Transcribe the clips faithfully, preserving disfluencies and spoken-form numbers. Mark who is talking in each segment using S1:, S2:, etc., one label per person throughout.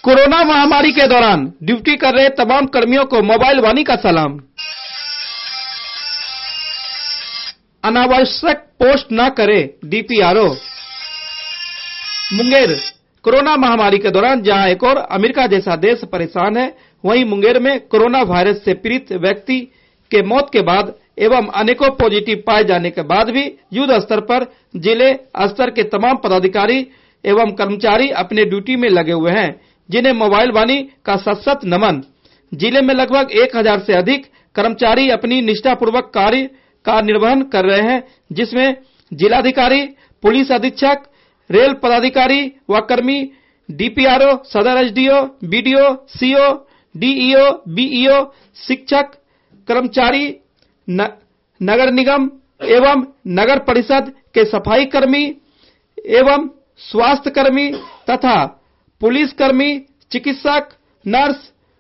S1: Corona महामारी के दौरान ड्यूटी कर रहे तमाम कर्मियों को मोबाइल वाणी का सलाम। अनावश्यक पोस्ट न करे डीपीआरओ। मुंगेर कोरोना महामारी के दौरान जहां एक और अमेरिका जैसा देश परेशान है, वहीं मुंगेर में कोरोना वायरस से पीड़ित व्यक्ति के मौत के बाद एवं अनेकों पॉजिटिव पाए जाने के बाद भी युद्ध स्तर पर जिले स्तर के तमाम पदाधिकारी एवं कर्मचारी अपने ड्यूटी में लगे हुए हैं, जिन्हें मोबाइल वाणी का सत सत नमन। जिले में लगभग एक हजार से अधिक कर्मचारी अपनी निष्ठापूर्वक कार्य का निर्वहन कर रहे हैं, जिसमें जिलाधिकारी, पुलिस अधीक्षक, रेल पदाधिकारी व कर्मी, डीपीआरओ, सदर SDO, BDO, CO, DEO, BEO, शिक्षक, कर्मचारी, न, नगर निगम एवं नगर परिषद के सफाई कर्मी एवं स्वास्थ्य कर्मी तथा पुलिस कर्मी, चिकित्सक, नर्स,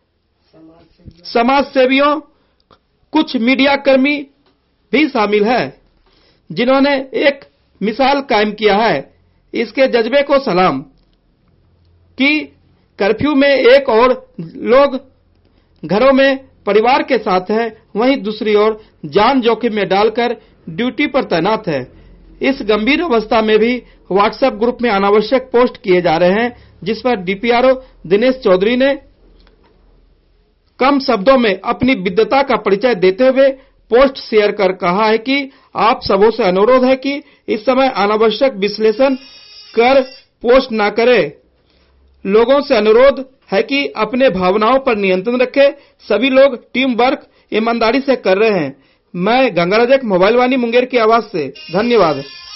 S1: समाज सेवियों, कुछ मीडिया कर्मी भी शामिल है, जिन्होंने एक मिसाल कायम किया है। इसके जज्बे को सलाम कि कर्फ्यू में एक और लोग घरों में परिवार के साथ है, वहीं दूसरी ओर जान जोखिम में डालकर ड्यूटी पर तैनात है। इस गंभीर अवस्था में भी व्हाट्सएप ग्रुप में अनावश्यक पोस्ट किए जा रहे हैं, जिस पर डीपीआरओ दिनेश चौधरी ने कम शब्दों में अपनी विद्वता का परिचय देते हुए पोस्ट शेयर कर कहा है कि आप सबों से अनुरोध है कि इस समय अनावश्यक विश्लेषण कर पोस्ट न करें। लोगों से अनुरोध है कि अपने भावनाओं पर नियंत्रण रखें। सभी लोग टीम वर्क ईमानदारी से कर रहे हैं। मैं गंगाराज एक मोबाइल वाणी मुंगेर की आवाज से धन्यवाद।